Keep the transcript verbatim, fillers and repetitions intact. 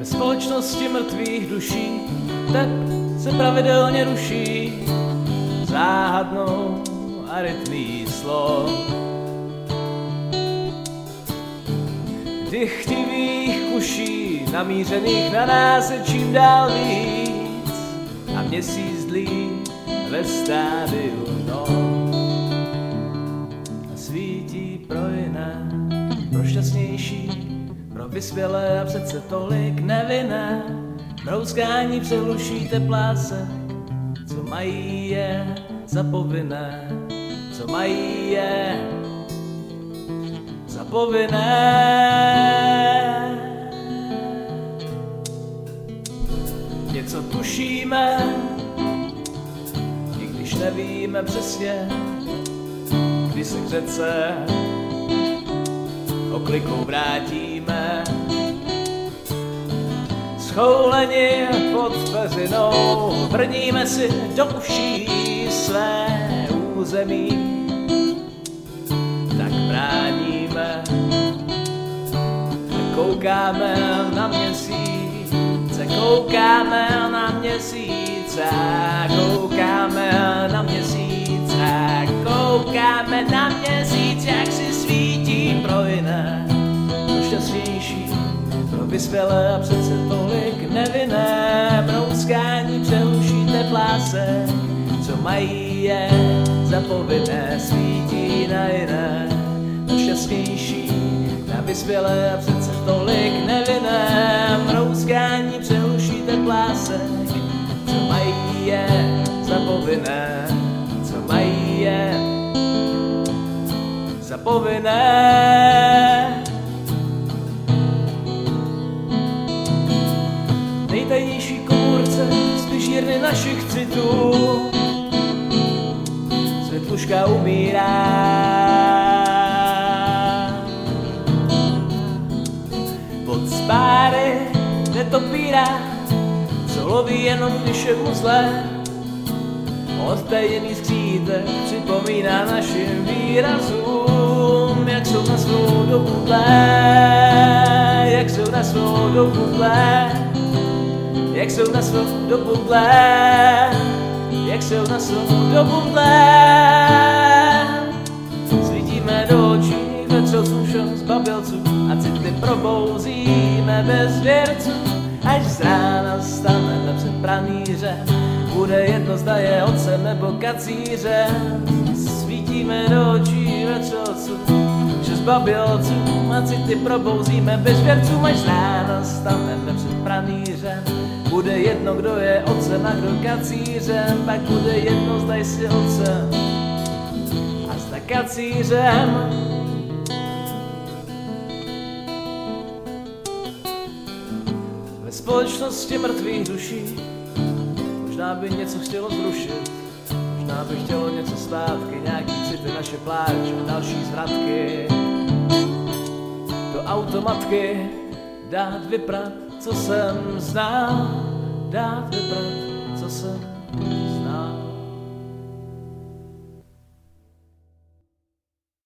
Ve společnosti mrtvých duší tep se pravidelně ruší záhadnou arytmí slov. Dychtivých uší namířených na nás je čím dál víc a měsíc dlí ve stádiu noc. Svítí pro jiné, pro šťastnější, pro vyspělé a přece tolik nevinné. Brouskání přehluší tepláse, co mají je za povinné, co mají je za povinné. Něco tušíme, i když nevíme přesně, kdy se k řece oklikou vrátíme. Schouleni pod peřinou brníme si do uší své území, tak bráníme. Koukáme na měsíc, koukáme na měsíc, koukáme na měsíc, koukáme na měsíc, jak si svítí pro jiné, pro šťastnější, pro vyspělé a přece tolik nevinné. Brouskání přehluší tepláse, co mají je za povinné. Svítí na jiné, na šťastnější, na vyspělé a přece tolik nevinné. Brouskání přehluší tepláse, co mají je za povinné, co mají je za povinné. Nejtajnější komůrce z pižírny našich citů světluška umírá. Pod spáry netopírá, co loví jenom když je mu zlé. Odtajený skřítek připomíná našim výrazům, jak jsou na svou dobu dlé, jak jsou na svou dobu dlé, jak jsou na svou dobu dlé, jak jsou na svou dobu dlé. Svítíme do očí vetřelců všem zbabělců a city probouzíme bez věrců. Až z rána staneme před pranýřem, bude jedno, zda je otcem nebo kacířem. Svítíme do očí vetřelců všem zbabělců a city probouzíme bez věrců. Až z rána staneme před pranýřem, bude jedno, kdo je otcem a kdo kacířem. Pak bude jedno, zda jsi otcem a zda kacířem. Ve společnosti mrtvých duší možná by něco chtělo zrušit, možná by chtělo něco zpátky, nějaký city, naše pláč a další zvratky. Do automatky dát vyprat, co jsem znal, dát vyprat, co jsem